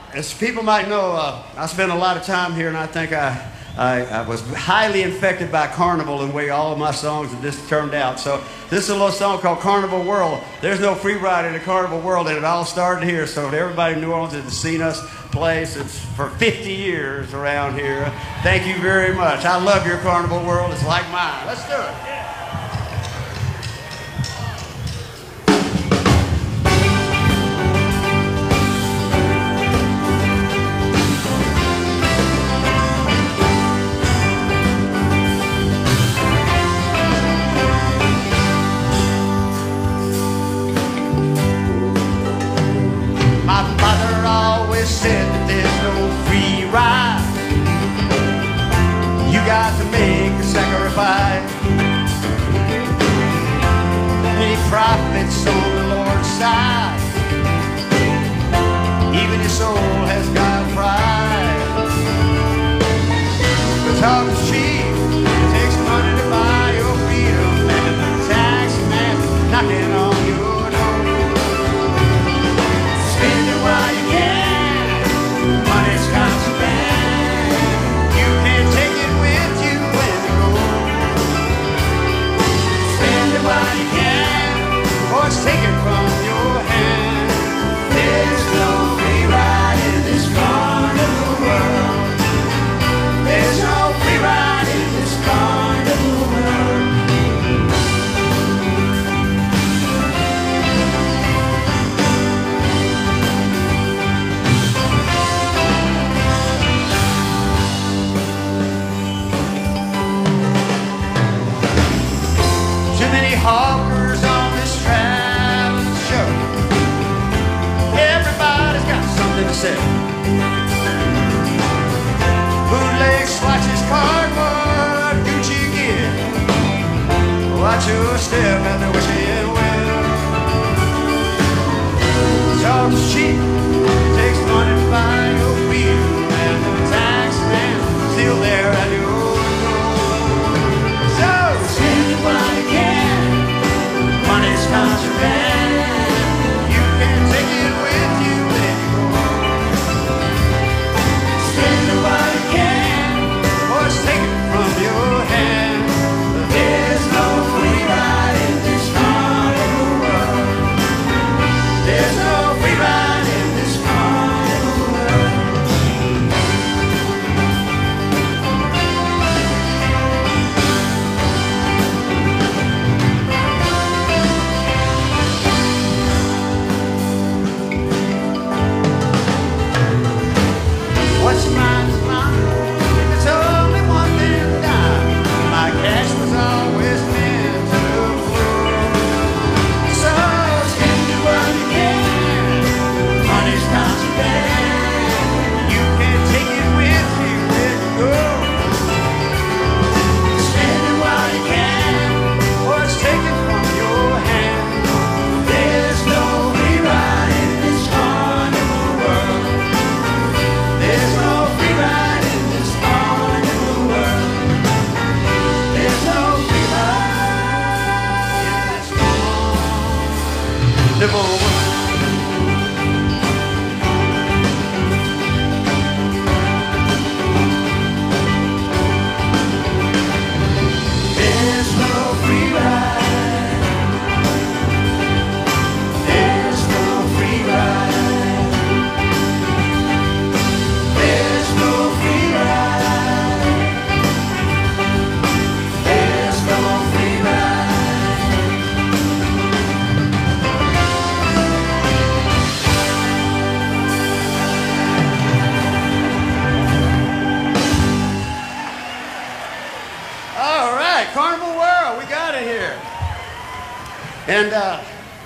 As people might know, I spent a lot of time here, and I think I was highly infected by Carnival in the way all of my songs have just turned out. So this is a little song called Carnival World. There's no free ride in the Carnival World, and it all started here. So to everybody in New Orleans that has seen us play since for 50 years around here, thank you very much. I love your Carnival World. It's like mine. Let's do it. Yeah. Said that there's no free ride. You got to make a sacrifice. Many prophets on the Lord's side. Even your soul has got pride. The talk is cheap. It takes money to buy your freedom, and the tax man knocking on your door. Spend it while you can. Money's contraband. You can't take it with you when you go. Spend it while you can, or it's taken from your hand. There's no free ride in this carnival world. There's no free ride in this carnival world. Hawkers on this traveling show. Everybody's got something to say. Bootleg swatches, cardboard, Gucci gear. Watch your step and they're wishing well. Talk's cheap, takes money to buy your freedom, and the tax man still there at your door. So spend it while you can. Money's contraband. You can't take it with you when you go. Spend it while you can, or it's taken from your hand. There's no free ride in this carnival world. There's no free ride in this carnival world. What's mine is mine. It's only one thing dime. My cash was always meant to flow. So spend it while you can. Money's contraband. You can't take it with you when you go. Spend it while you can, or it's taken from your hand. There's no free ride in this carnival world. There's no free ride in this carnival world. There's no free ride in this carnival world. There's no free ride. There's no free ride. There's no free ride. There's no free ride. All right, Carnival World, we got it here. And